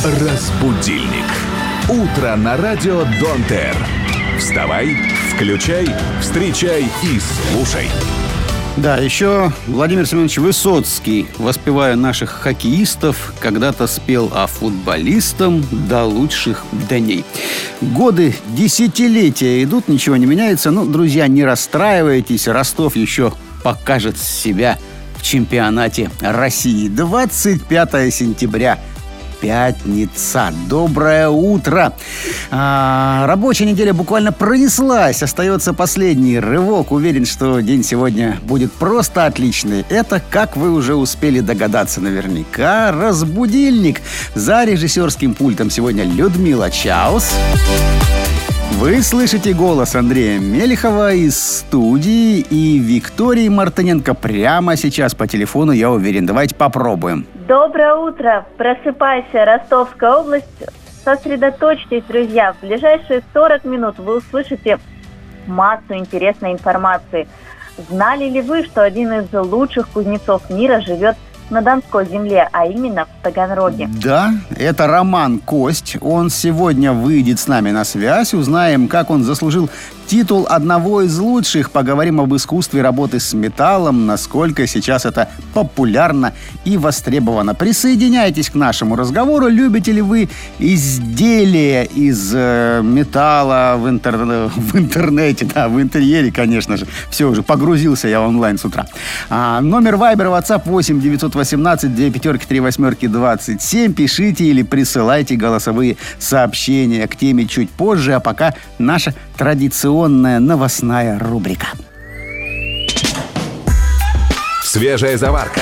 Разбудильник. Утро на радио Дон Тер. Вставай, включай, встречай и слушай. Да, еще Владимир Семенович Высоцкий, воспевая наших хоккеистов, когда-то спел о футболистам до лучших дней. Годы, десятилетия идут, ничего не меняется. Ну, друзья, не расстраивайтесь, Ростов еще покажет себя в чемпионате России. 25 сентября. Пятница. Доброе утро. Рабочая неделя буквально пронеслась. Остается последний рывок. Уверен, что день сегодня будет просто отличный. Это, как вы уже успели догадаться наверняка, разбудильник. За режиссерским пультом сегодня Людмила Чаус. Вы слышите голос Андрея Мелехова из студии и Виктории Мартыненко прямо сейчас по телефону, я уверен. Давайте попробуем. Доброе утро. Просыпайся, Ростовская область. Сосредоточьтесь, друзья. В ближайшие 40 минут вы услышите массу интересной информации. Знали ли вы, что один из лучших кузнецов мира живет на Донской земле, а именно в Таганроге? Да, это Роман Кость. Он сегодня выйдет с нами на связь. Узнаем, как он заслужил титул одного из лучших. Поговорим об искусстве работы с металлом, насколько сейчас это популярно и востребовано. Присоединяйтесь к нашему разговору. Любите ли вы изделия из металла в интернете, да, в интерьере, конечно же. Все, уже погрузился я в онлайн с утра. Номер Вайбера, WhatsApp 8 918 2 5 3 8 27. Пишите или присылайте голосовые сообщения к теме чуть позже, а пока наша традиционная новостная рубрика. Свежая заварка.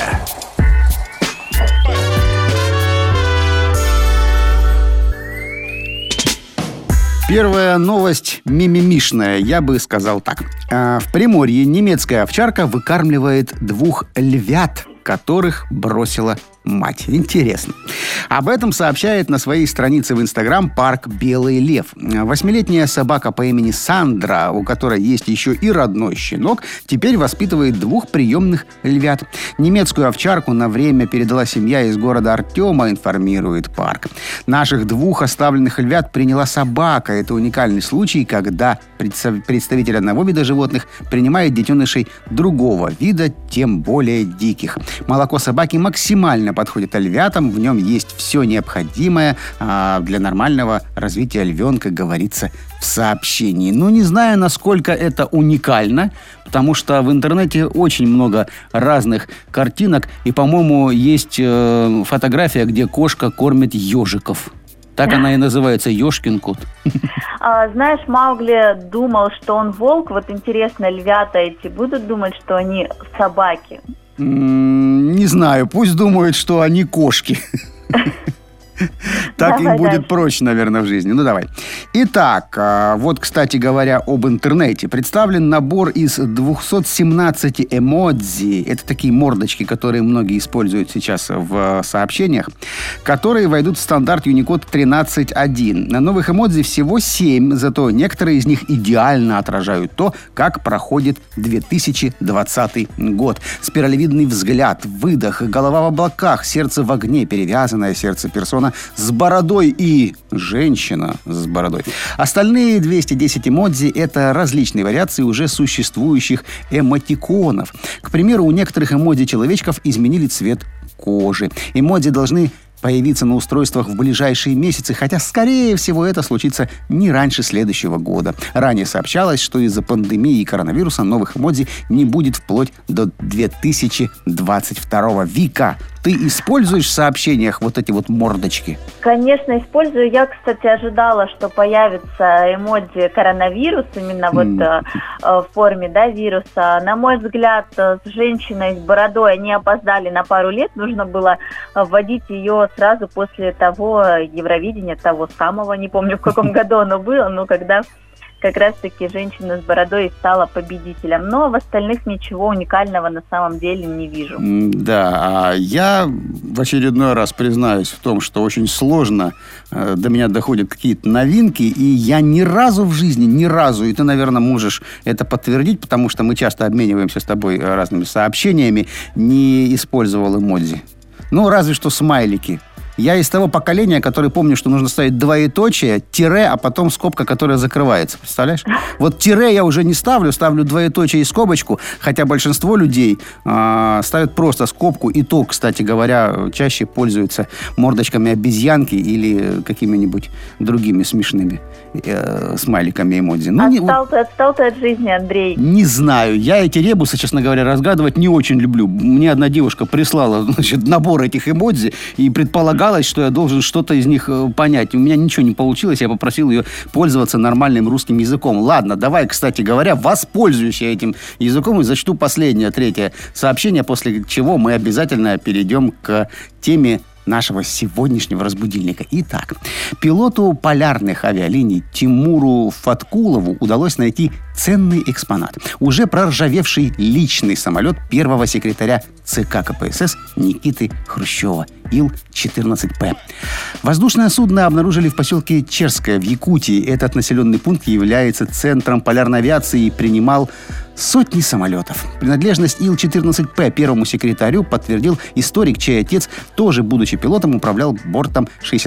Первая новость мимимишная, я бы сказал так. В Приморье немецкая овчарка выкармливает 2 львят, которых бросила мать. Интересно. Об этом сообщает на своей странице в Инстаграм парк «Белый лев». 8-летняя собака по имени Сандра, у которой есть еще и родной щенок, теперь воспитывает 2 приемных львят. Немецкую овчарку на время передала семья из города Артема, информирует парк. Наших 2 оставленных львят приняла собака. Это уникальный случай, когда представитель одного вида животных принимает детенышей другого вида, тем более диких. Молоко собаки максимально подходит львятам, в нем есть все необходимое для нормального развития львенка, говорится в сообщении. Ну, не знаю, насколько это уникально, потому что в интернете очень много разных картинок, и, по-моему, есть фотография, где кошка кормит ежиков. Так она и называется, ешкин кот. Знаешь, Маугли думал, что он волк. Вот интересно, львята эти будут думать, что они собаки? Не знаю, пусть думают, что они кошки. Так им будет проще, наверное, в жизни. Ну, давай. Итак, вот, кстати говоря, об интернете. Представлен набор из 217 эмодзи. Это такие мордочки, которые многие используют сейчас в сообщениях, которые войдут в стандарт Unicode 13.1. На новых эмодзи всего 7, зато некоторые из них идеально отражают то, как проходит 2020 год. Спиралевидный взгляд, выдох, голова в облаках, сердце в огне, перевязанное сердце персона с бородой и женщина с бородой. Остальные 210 эмодзи – это различные вариации уже существующих эмотиконов. К примеру, у некоторых эмодзи человечков изменили цвет кожи. Эмодзи должны появиться на устройствах в ближайшие месяцы, хотя, скорее всего, это случится не раньше следующего года. Ранее сообщалось, что из-за пандемии и коронавируса новых эмодзи не будет вплоть до 2022. Вика, ты используешь в сообщениях вот эти вот мордочки? Конечно, использую. Я, кстати, ожидала, что появится эмодзи коронавирус, именно в форме, да, вируса. На мой взгляд, с женщиной с бородой они опоздали на пару лет. Нужно было вводить ее сразу после того Евровидения, того самого, не помню, в каком году оно было, но когда как раз-таки женщина с бородой стала победителем. Но в остальных ничего уникального на самом деле не вижу. Да, я в очередной раз признаюсь в том, что очень сложно до меня доходят какие-то новинки, и я ни разу в жизни, и ты, наверное, можешь это подтвердить, потому что мы часто обмениваемся с тобой разными сообщениями, не использовал эмодзи. Ну, разве что смайлики. Я из того поколения, который помню, что нужно ставить двоеточие, тире, а потом скобка, которая закрывается. Представляешь? Вот тире я уже не ставлю двоеточие и скобочку, хотя большинство людей ставят просто скобку. И то, кстати говоря, чаще пользуются мордочками обезьянки или какими-нибудь другими смешными смайликами эмодзи. Отстал ты от жизни, Андрей. Не знаю. Я эти ребусы, честно говоря, разгадывать не очень люблю. Мне одна девушка прислала, набор этих эмодзи и предполагалось, что я должен что-то из них понять. У меня ничего не получилось. Я попросил ее пользоваться нормальным русским языком. Ладно, давай, кстати говоря, воспользуюсь я этим языком и зачту последнее, третье сообщение, после чего мы обязательно перейдем к теме нашего сегодняшнего разбудильника. Итак, пилоту полярных авиалиний Тимуру Фаткулову удалось найти ценный экспонат. Уже проржавевший личный самолет первого секретаря ЦК КПСС Никиты Хрущева Ил-14П. Воздушное судно обнаружили в поселке Черское в Якутии. Этот населенный пункт является центром полярной авиации и принимал сотни самолетов. Принадлежность Ил-14П первому секретарю подтвердил историк, чей отец, тоже будучи пилотом, управлял бортом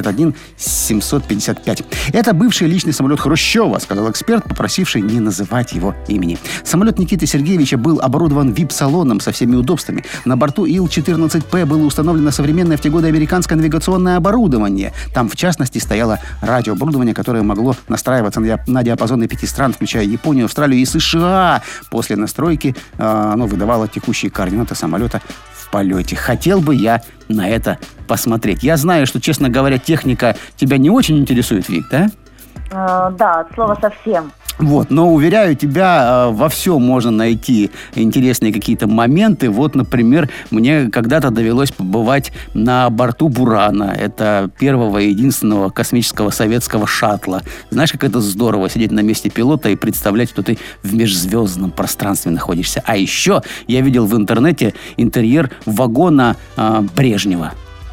61-755. Это бывший личный самолет Хрущева, сказал эксперт, попросивший не называть его имени. Самолет Никиты Сергеевича был оборудован вип-салоном со всеми удобствами. На борту Ил-14П было установлено современное в те годы американское навигационное оборудование. Там, в частности, стояло радиооборудование, которое могло настраиваться на диапазоны 5 стран, включая Японию, Австралию и США. После настройки оно выдавало текущие координаты самолета в полете. Хотел бы я на это посмотреть. Я знаю, что, честно говоря, техника тебя не очень интересует, Вик, да? Да, от слова совсем. Вот, но, уверяю тебя, во всем можно найти интересные какие-то моменты. Вот, например, мне когда-то довелось побывать на борту «Бурана». Это первого и единственного космического советского шаттла. Знаешь, как это здорово сидеть на месте пилота и представлять, что ты в межзвездном пространстве находишься. А еще я видел в интернете интерьер вагона Брежнева.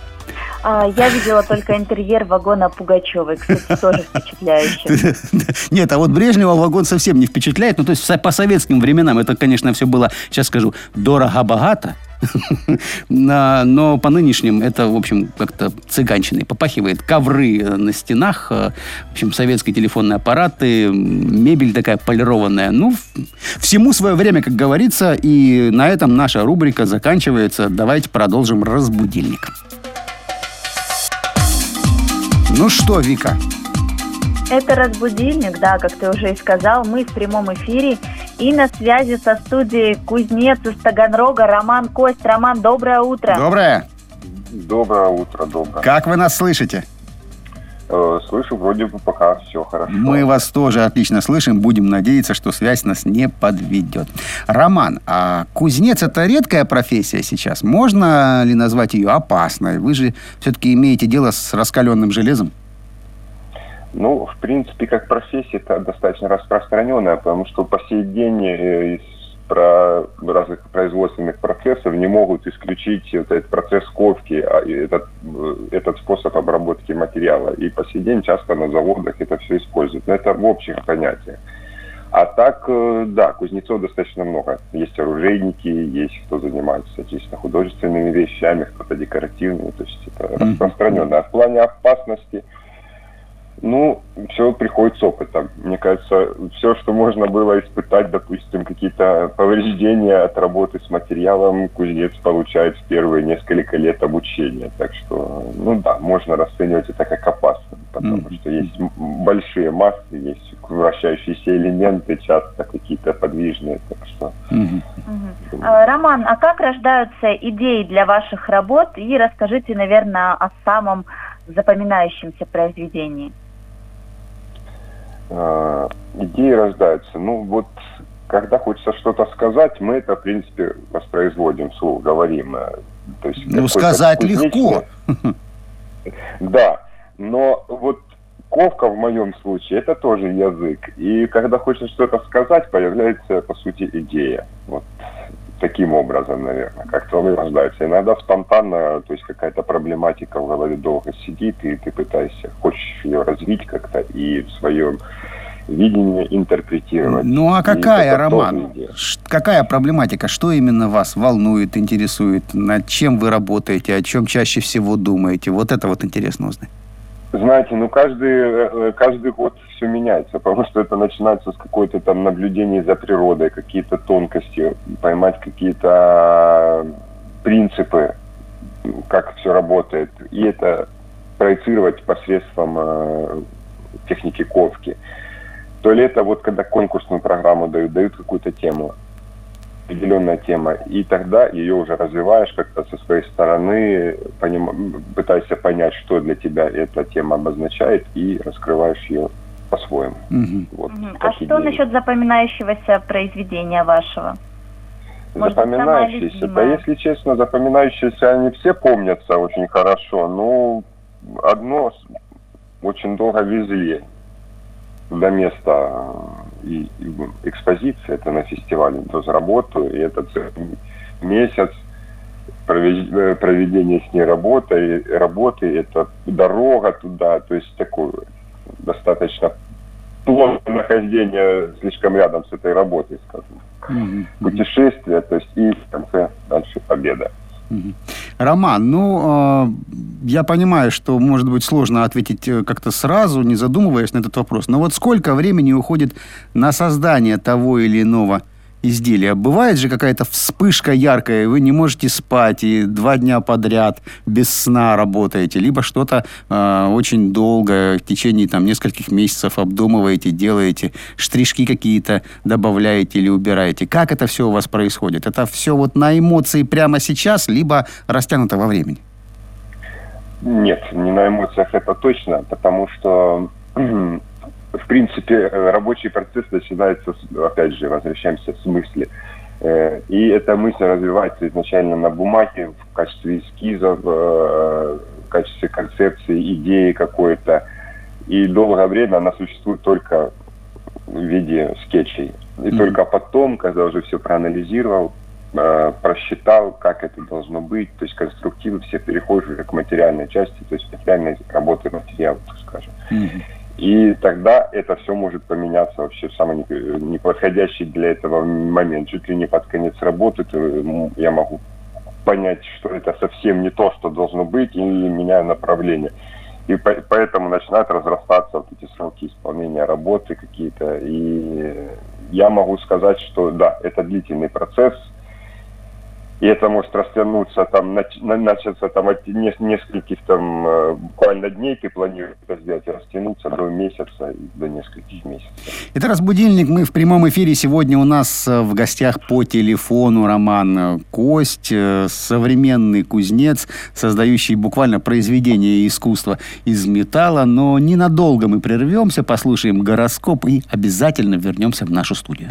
Я видела только интерьер вагона Пугачевой, кстати, тоже впечатляющий. Нет, а вот Брежнева вагон совсем не впечатляет. Ну, то есть по советским временам это, конечно, все было, сейчас скажу, дорого-богато. Но по нынешним это, в общем, как-то цыганщиной попахивает. Ковры на стенах, в общем, советские телефонные аппараты, мебель такая полированная. Ну, всему свое время, как говорится. И на этом наша рубрика заканчивается. Давайте продолжим разбудильник. Ну что, Вика? Это разбудильник, да, как ты уже и сказал. Мы в прямом эфире. И на связи со студией кузнец из Таганрога Роман Кость. Роман, доброе утро. Доброе. Доброе утро, доброе. Как вы нас слышите? Слышу, вроде бы пока все хорошо. Мы вас тоже отлично слышим. Будем надеяться, что связь нас не подведет. Роман, а кузнец – это редкая профессия сейчас. Можно ли назвать ее опасной? Вы же все-таки имеете дело с раскаленным железом. Ну, в принципе, как профессия, это достаточно распространенная, потому что по сей день из разных производственных процессов не могут исключить вот этот процесс ковки, этот способ обработки материала. И по сей день часто на заводах это все используют. Но это в общих понятиях. А так, да, кузнецов достаточно много. Есть оружейники, есть кто занимается чисто художественными вещами, кто-то декоративными. То есть это распространенно. А в плане опасности, ну, все приходит с опытом. Мне кажется, все, что можно было испытать, допустим, какие-то повреждения от работы с материалом, кузнец получает в первые несколько лет обучения. Так что, ну да, можно расценивать это как опасно, потому что есть большие массы, есть вращающиеся элементы, часто какие-то подвижные. Так что... Роман, а как рождаются идеи для ваших работ? И расскажите, наверное, о самом запоминающемся произведении. Идеи рождаются. Ну вот, когда хочется что-то сказать, мы это, в принципе, воспроизводим вслух, говорим. То есть, ну, сказать легко. Да, но вот ковка в моем случае, это тоже язык. И когда хочется что-то сказать, появляется, по сути, идея. Вот таким образом, наверное, как-то он и рождается. Иногда спонтанно, то есть какая-то проблематика в голове долго сидит, и ты пытаешься, хочешь ее развить как-то, и в своем видение интерпретировать. Ну, а какая, Роман? Какая проблематика? Что именно вас волнует, интересует? Над чем вы работаете? О чем чаще всего думаете? Вот это вот интересно узнать. Знаете, ну каждый год все меняется, потому что это начинается с какой-то там наблюдения за природой, какие-то тонкости, поймать какие-то принципы, как все работает, и это проецировать посредством техники ковки. То ли это вот когда конкурсную программу дают какую-то тему, определенная тема, и тогда ее уже развиваешь как-то со своей стороны, пытаешься понять, что для тебя эта тема обозначает, и раскрываешь ее по-своему. Вот, а что насчет запоминающегося произведения вашего? Запоминающиеся? Да, если честно, запоминающиеся они все помнятся очень хорошо, но одно очень долго везли до места и экспозиции, это на фестивале «Дозработу», и это целый месяц проведения с ней работы, это дорога туда, то есть такое достаточно плотное нахождение слишком рядом с этой работой, скажем. Путешествие, то есть и в конце дальше победа. Роман, я понимаю, что, может быть, сложно ответить как-то сразу, не задумываясь на этот вопрос, но вот сколько времени уходит на создание того или иного изделия? Бывает же какая-то вспышка яркая, и вы не можете спать, и 2 дня подряд без сна работаете, либо что-то очень долго, в течение нескольких месяцев обдумываете, делаете, штришки какие-то добавляете или убираете. Как это все у вас происходит? Это все вот на эмоции прямо сейчас, либо растянуто во времени? Нет, не на эмоциях это точно, потому что в принципе, рабочий процесс начинается, опять же, возвращаемся с мысли. И эта мысль развивается изначально на бумаге в качестве эскизов, в качестве концепции, идеи какой-то. И долгое время она существует только в виде скетчей. И только потом, когда уже все проанализировал, просчитал, как это должно быть, то есть конструктивы все переходят уже к материальной части, то есть материальной работы материала, так скажем. И тогда это все может поменяться вообще в самый неподходящий для этого момент. Чуть ли не под конец работы я могу понять, что это совсем не то, что должно быть, и меняю направление. И поэтому начинают разрастаться вот эти сроки исполнения работы какие-то. И я могу сказать, что да, это длительный процесс. И это может растянуться, начаться от нескольких буквально дней, ты планируешь это сделать, и растянуться до месяца, и до нескольких месяцев. Это «Разбудильник». Мы в прямом эфире. Сегодня у нас в гостях по телефону Роман Кость, современный кузнец, создающий буквально произведение искусства из металла. Но ненадолго мы прервемся, послушаем гороскоп и обязательно вернемся в нашу студию.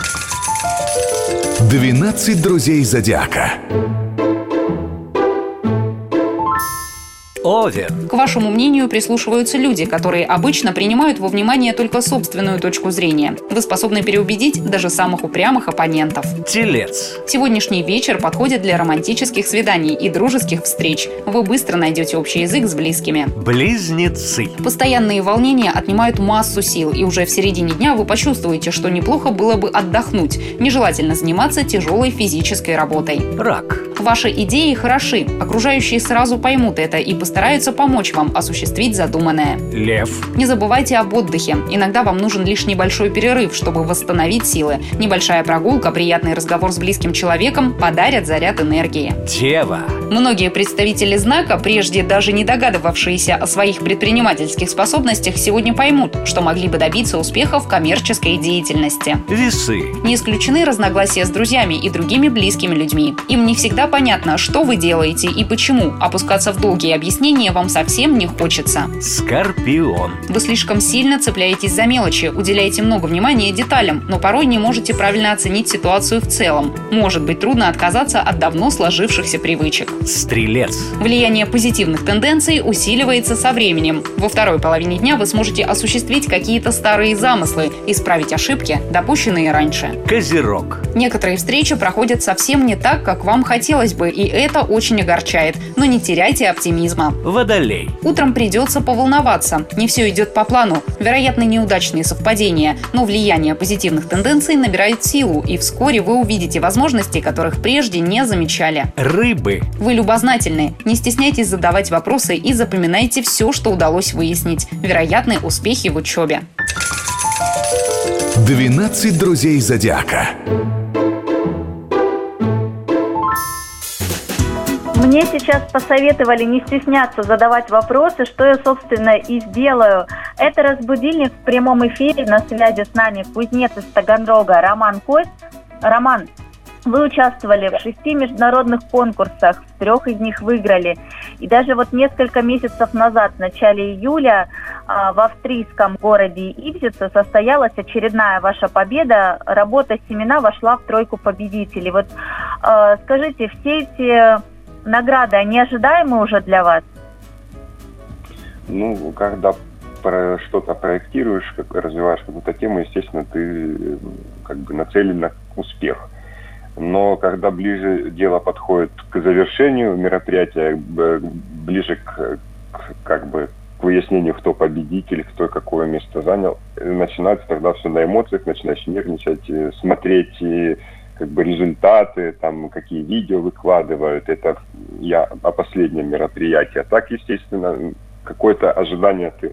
12 друзей зодиака. Овен. К вашему мнению прислушиваются люди, которые обычно принимают во внимание только собственную точку зрения. Вы способны переубедить даже самых упрямых оппонентов. Телец. Сегодняшний вечер подходит для романтических свиданий и дружеских встреч. Вы быстро найдете общий язык с близкими. Близнецы. Постоянные волнения отнимают массу сил, и уже в середине дня вы почувствуете, что неплохо было бы отдохнуть. Нежелательно заниматься тяжелой физической работой. Рак. Ваши идеи хороши. Окружающие сразу поймут это и постараются помочь вам осуществить задуманное. Лев. Не забывайте об отдыхе. Иногда вам нужен лишь небольшой перерыв, чтобы восстановить силы. Небольшая прогулка, приятный разговор с близким человеком подарят заряд энергии. Дева. Многие представители знака, прежде даже не догадывавшиеся о своих предпринимательских способностях, сегодня поймут, что могли бы добиться успеха в коммерческой деятельности. Весы. Не исключены разногласия с друзьями и другими близкими людьми. Им не всегда понятно, что вы делаете и почему. Опускаться в долгие объяснения вам совсем не хочется. Скорпион. Вы слишком сильно цепляетесь за мелочи, уделяете много внимания деталям, но порой не можете правильно оценить ситуацию в целом. Может быть трудно отказаться от давно сложившихся привычек. Стрелец. Влияние позитивных тенденций усиливается со временем. Во второй половине дня вы сможете осуществить какие-то старые замыслы, исправить ошибки, допущенные раньше. Козерог. Некоторые встречи проходят совсем не так, как вам хотелось бы, и это очень огорчает. Но не теряйте оптимизма. Водолей. Утром придется поволноваться. Не все идет по плану. Вероятно, неудачные совпадения. Но влияние позитивных тенденций набирает силу, и вскоре вы увидите возможности, которых прежде не замечали. Рыбы. Вы любознательны. Не стесняйтесь задавать вопросы и запоминайте все, что удалось выяснить. Вероятны успехи в учебе. 12 друзей зодиака. Мне сейчас посоветовали не стесняться задавать вопросы, что я, собственно, и сделаю. Это «Разбудильник» в прямом эфире. На связи с нами кузнец из Таганрога Роман Кость. Роман, вы участвовали в 6 международных конкурсах, в 3 из них выиграли. И даже вот несколько месяцев назад, в начале июля, в австрийском городе Ипсице состоялась очередная ваша победа. Работа «Семена» вошла в 3 победителей. Вот скажите, все эти награды, они ожидаемы уже для вас? Ну, когда что-то проектируешь, развиваешь какую-то тему, естественно, ты как бы нацелен на успех. Но когда ближе дело подходит к завершению мероприятия, ближе к выяснению, кто победитель, кто какое место занял, начинается тогда все на эмоциях, начинаешь нервничать, смотреть как бы результаты, там, какие видео выкладывают. Это я о последнем мероприятии. А так, естественно, какое-то ожидание ты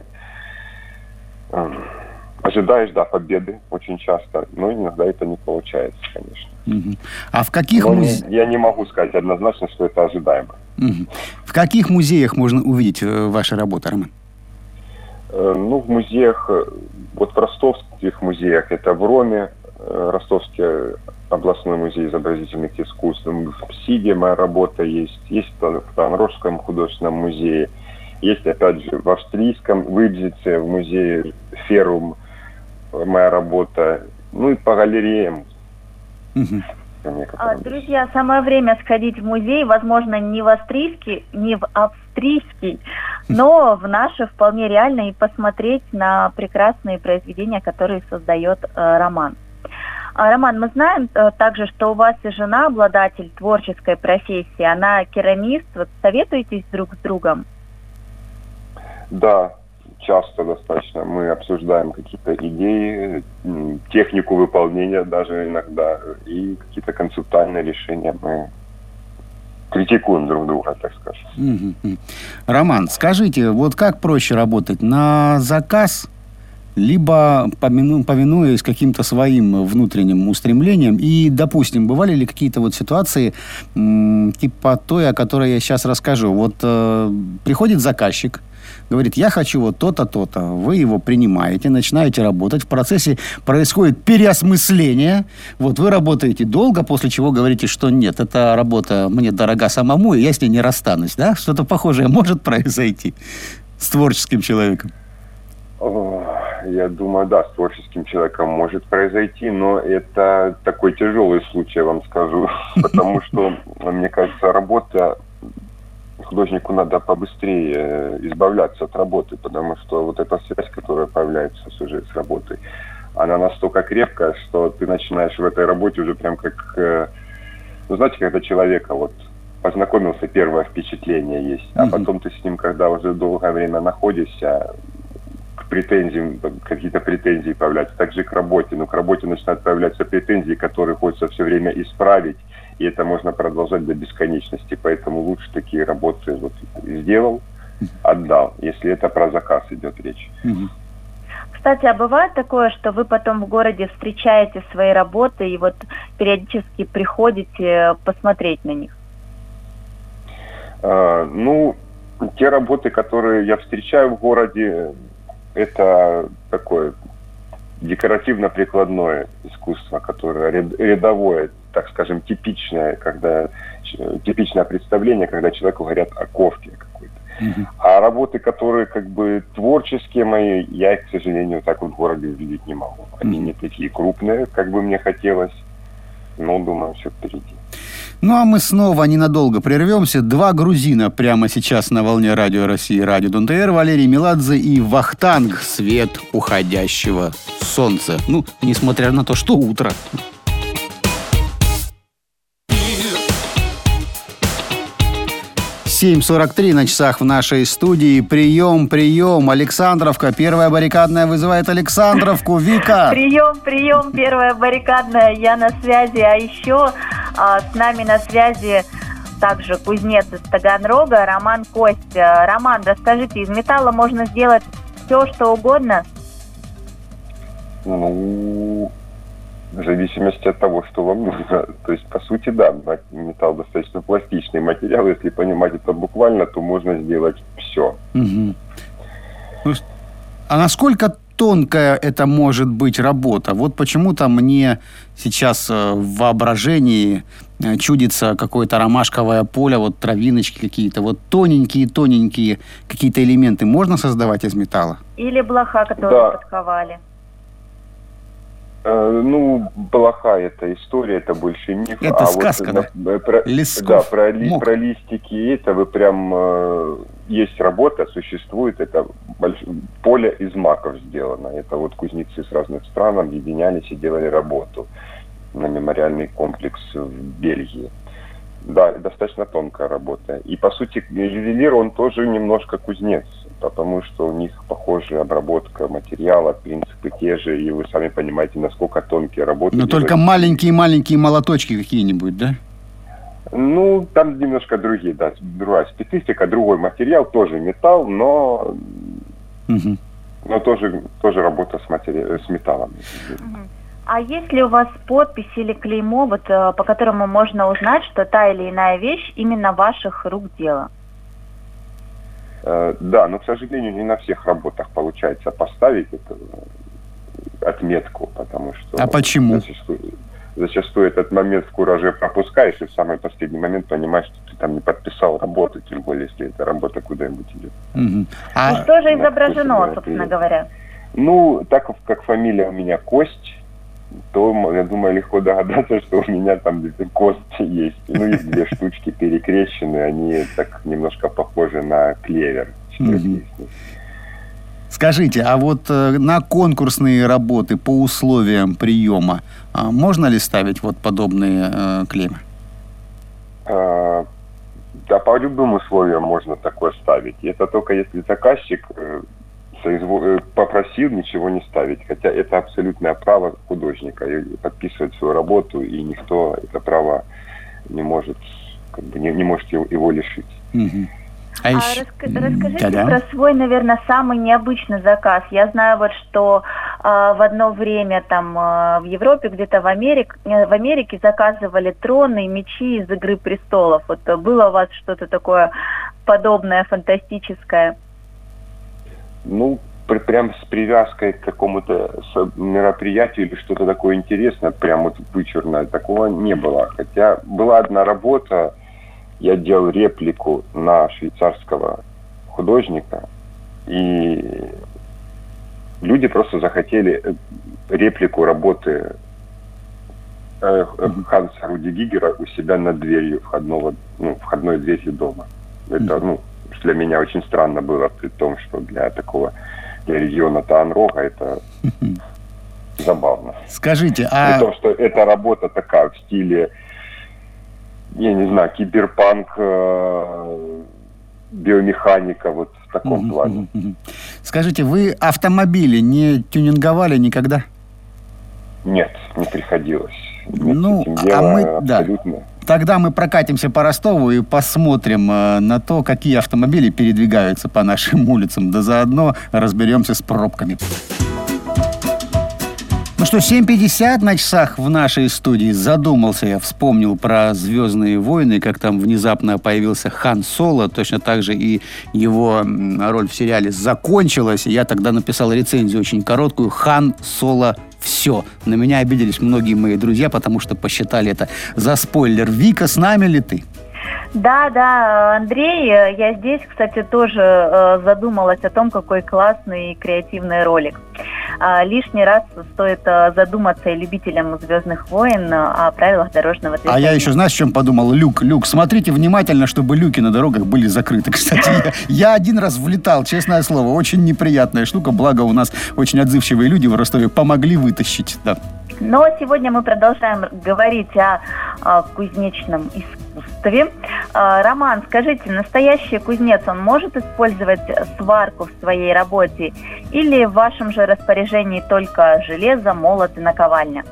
ожидаешь, да, победы очень часто, но иногда это не получается, конечно. Угу. А в каких я не могу сказать однозначно, что это ожидаемо. Угу. В каких музеях можно увидеть ваши работы, Роман? Ну, в музеях, вот в ростовских музеях, это в Роме, Ростовский областной музей изобразительных искусств, в СИДе моя работа есть в Таганрожском художественном музее, есть, опять же, в австрийском, в Ипсице, в музее Ферум моя работа, ну и по галереям. Друзья, самое время сходить в музей, возможно, не в австрийский, но в наши вполне реально, и посмотреть на прекрасные произведения, которые создает Роман. Роман, мы знаем также, что у вас и жена обладатель творческой профессии, она керамист. Вот советуетесь друг с другом? Да, часто достаточно. Мы обсуждаем какие-то идеи, технику выполнения даже иногда, и какие-то концептуальные решения. Мы критикуем друг друга, так скажем. Роман, скажите, вот как проще работать, на заказ, либо повинуясь каким-то своим внутренним устремлениям? И, допустим, бывали ли какие-то вот ситуации, типа той, о которой я сейчас расскажу? Вот приходит заказчик, говорит, я хочу вот то-то, то-то. Вы его принимаете, начинаете работать. В процессе происходит переосмысление. Вот вы работаете долго, после чего говорите, что нет, эта работа мне дорога самому, и я с ней не расстанусь. Да? Что-то похожее может произойти с творческим человеком? Я думаю, да, с творческим человеком может произойти, но это такой тяжелый случай, я вам скажу. Потому что, мне кажется, художнику надо побыстрее избавляться от работы, потому что вот эта связь, которая появляется уже с работой, она настолько крепкая, что ты начинаешь в этой работе уже прям как, знаете, когда человека вот познакомился, первое впечатление есть, а потом ты с ним, когда уже долгое время находишься, какие-то претензии появляются, также к работе, но к работе начинают появляться претензии, которые хочется все время исправить, и это можно продолжать до бесконечности, поэтому лучше такие работы вот сделал, отдал, если это про заказ идет речь. Кстати, а бывает такое, что вы потом в городе встречаете свои работы и вот периодически приходите посмотреть на них? Ну, те работы, которые я встречаю в городе, это такое декоративно-прикладное искусство, которое рядовое, так скажем, типичное представление, когда человеку говорят о ковке какой-то. А работы, которые как бы творческие мои, я их, к сожалению, так вот в городе увидеть не могу. Они не такие крупные, как бы мне хотелось, но, думаю, все впереди. Ну, а мы снова ненадолго прервемся. Два грузина прямо сейчас на волне Радио России, Радио Дон.ТР. Валерий Меладзе и Вахтанг «Свет уходящего солнца». Ну, несмотря на то, что утро. 7:43 на часах в нашей студии. Прием. Александровка. Первая баррикадная вызывает Александровку. Вика. Прием. Первая баррикадная. Я на связи. А еще с нами на связи также кузнец из Таганрога Роман Кость. Роман, расскажите, из металла можно сделать все, что угодно? Ну, в зависимости от того, что вам нужно. То есть, по сути, да, металл достаточно пластичный материал. Если понимать это буквально, то можно сделать все. Угу. А насколько тонкая это может быть работа? Вот почему-то мне сейчас в воображении чудится какое-то ромашковое поле, вот травиночки какие-то, вот тоненькие какие-то элементы можно создавать из металла? Или блоха, которые подковали? Ну, блоха — это история, это больше миф. Это сказка, вот, да? Про листики, это вы прям... есть работа, существует, это поле из маков сделано. Это вот кузнецы с разных стран объединялись и делали работу на мемориальный комплекс в Бельгии. Да, достаточно тонкая работа. И, по сути, ювелир, он тоже немножко кузнец, потому что у них похожая обработка материала, принципы те же, и вы сами понимаете, насколько тонкие работы. Но только маленькие молоточки какие-нибудь, да? Ну, там немножко другие, да, другая специфика, другой материал, тоже металл, но тоже работа с металлом. А есть ли у вас подпись или клеймо, вот, по которому можно узнать, что та или иная вещь именно ваших рук дело? Да, но, к сожалению, не на всех работах получается поставить эту отметку, потому что... А почему? Зачастую этот момент в кураже пропускаешь, и в самый последний момент понимаешь, что ты там не подписал работу, тем более, если эта работа куда-нибудь идет. И что же изображено, собственно говоря? Ну, так как фамилия у меня Кость, то, я думаю, легко догадаться, что у меня там где-то кость есть. Ну, есть две штучки перекрещены, они так немножко похожи на клевер. Скажите, а вот на конкурсные работы по условиям приема можно ли ставить вот подобные клейма? Да, по любым условиям можно такое ставить. И это только если заказчик попросил ничего не ставить. Хотя это абсолютное право художника подписывать свою работу, и никто это право не может, не может его лишить. Расскажите про свой, наверное, самый необычный заказ. Я знаю, вот, что в одно время там в Европе, где-то в Америке заказывали троны и мечи из «Игры престолов». Вот было у вас что-то такое подобное, фантастическое? Ну, прям с привязкой к какому-то мероприятию или что-то такое интересное, прям вот вычурное, такого не было. Хотя была одна работа, я делал реплику на швейцарского художника, и люди просто захотели реплику работы Ханса Рудигигера у себя над дверью входной дверью дома. Это, для меня очень странно было, при том, что для региона Таганрога это забавно. Скажите, при том, что эта работа такая в стиле, я не знаю, киберпанк, биомеханика, вот в таком плане. Скажите, вы автомобили не тюнинговали никогда? Нет, не приходилось. Абсолютно. Тогда мы прокатимся по Ростову и посмотрим на то, какие автомобили передвигаются по нашим улицам. Да заодно разберемся с пробками. Ну что, 7:50 на часах в нашей студии. Задумался я, вспомнил про «Звездные войны», как там внезапно появился Хан Соло. Точно так же и его роль в сериале закончилась. И я тогда написал рецензию очень короткую «Хан Соло. Все». На меня обиделись многие мои друзья, потому что посчитали это за спойлер. Вика, с нами ли ты? Да, Андрей, я здесь, кстати, тоже задумалась о том, какой классный и креативный ролик. лишний раз стоит задуматься и любителям «Звездных войн» о правилах дорожного движения. А я еще, знаешь, о чем подумал? Люк, смотрите внимательно, чтобы люки на дорогах были закрыты. Кстати, я один раз влетал, честное слово, очень неприятная штука, благо у нас очень отзывчивые люди в Ростове помогли вытащить, да. Но сегодня мы продолжаем говорить о кузнечном искусстве. Роман, скажите, настоящий кузнец, он может использовать сварку в своей работе? Или в вашем же распоряжении только железо, молот и наковальня?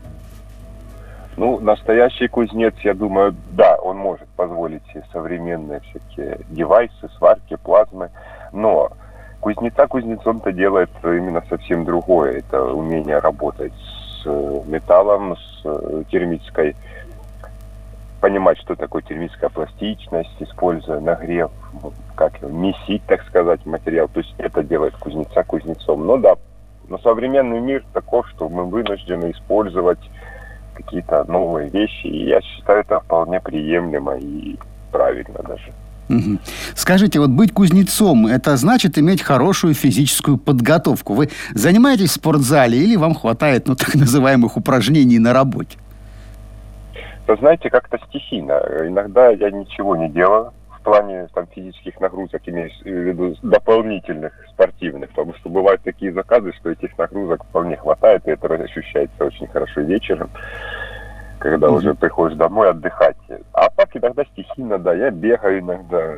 Ну, настоящий кузнец, я думаю, да, он может позволить себе современные всякие девайсы, сварки, плазмы, но кузнеца кузнецом-то делает именно совсем другое. Это умение работать с металлом, с термической, понимать, что такое термическая пластичность, используя нагрев, месить, так сказать, материал. То есть это делает кузнеца кузнецом. Но да, но современный мир таков, что мы вынуждены использовать какие-то новые вещи, и я считаю, это вполне приемлемо и правильно даже. Угу. Скажите, вот быть кузнецом, это значит иметь хорошую физическую подготовку. Вы занимаетесь в спортзале или вам хватает, так называемых упражнений на работе? Вы знаете, как-то стихийно. Иногда я ничего не делаю в плане физических нагрузок, имею в виду дополнительных, спортивных, потому что бывают такие заказы, что этих нагрузок вполне хватает, и это ощущается очень хорошо вечером, когда уже приходишь домой отдыхать. А так иногда стихийно, да, я бегаю иногда,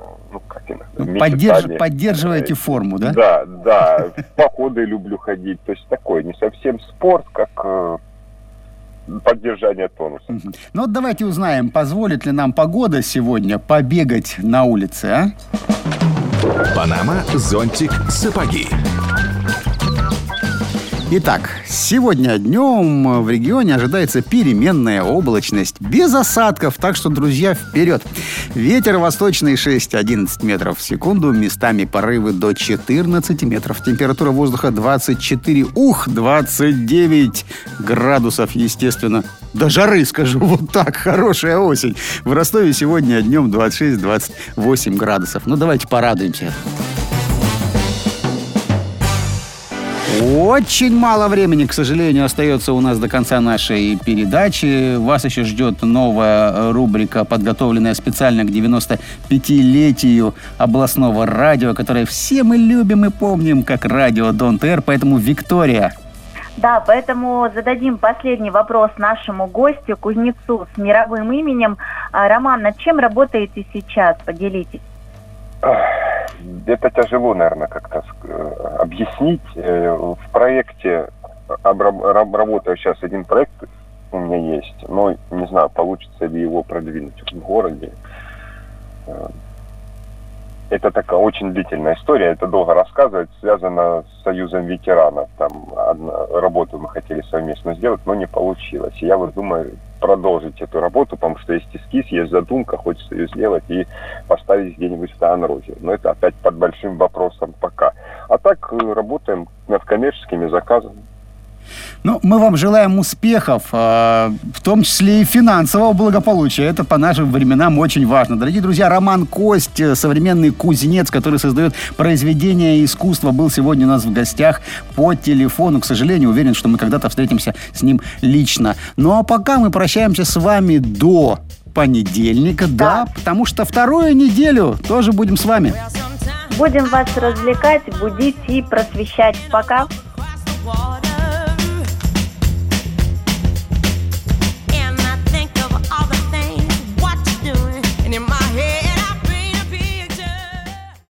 Поддерживаете форму, да? Да, в походы люблю ходить, то есть такой, не совсем спорт, как поддержание тонуса. Ну, давайте узнаем, позволит ли нам погода сегодня побегать на улице, а? Панама, зонтик, сапоги. Итак, сегодня днем в регионе ожидается переменная облачность, без осадков, так что, друзья, вперед! Ветер восточный 6-11 метров в секунду, местами порывы до 14 метров. Температура воздуха 29 градусов, естественно. До жары, скажу, вот так, хорошая осень. В Ростове сегодня днем 26-28 градусов. Ну, давайте порадуемся. Очень мало времени, к сожалению, остается у нас до конца нашей передачи. Вас еще ждет новая рубрика, подготовленная специально к 95-летию областного радио, которое все мы любим и помним как радио Донт Эр. Поэтому, Виктория. Да, поэтому зададим последний вопрос нашему гостю, кузнецу с мировым именем. Роман, над чем работаете сейчас? Поделитесь. Это тяжело, наверное, как-то объяснить. В проекте, работаю сейчас, один проект у меня есть, но не знаю, получится ли его продвинуть в городе. Это такая очень длительная история, это долго рассказывать, связано с Союзом ветеранов. Там работу мы хотели совместно сделать, но не получилось. И я вот думаю продолжить эту работу, потому что есть эскиз, есть задумка, хочется ее сделать и поставить где-нибудь в Таганроге. Но это опять под большим вопросом пока. А так работаем над коммерческими заказами. Ну, мы вам желаем успехов, в том числе и финансового благополучия. Это по нашим временам очень важно. Дорогие друзья, Роман Кость, современный кузнец, который создает произведения искусства, был сегодня у нас в гостях по телефону. К сожалению, уверен, что мы когда-то встретимся с ним лично. Ну, а пока мы прощаемся с вами до понедельника, да, потому что вторую неделю тоже будем с вами. Будем вас развлекать, будить и просвещать. Пока.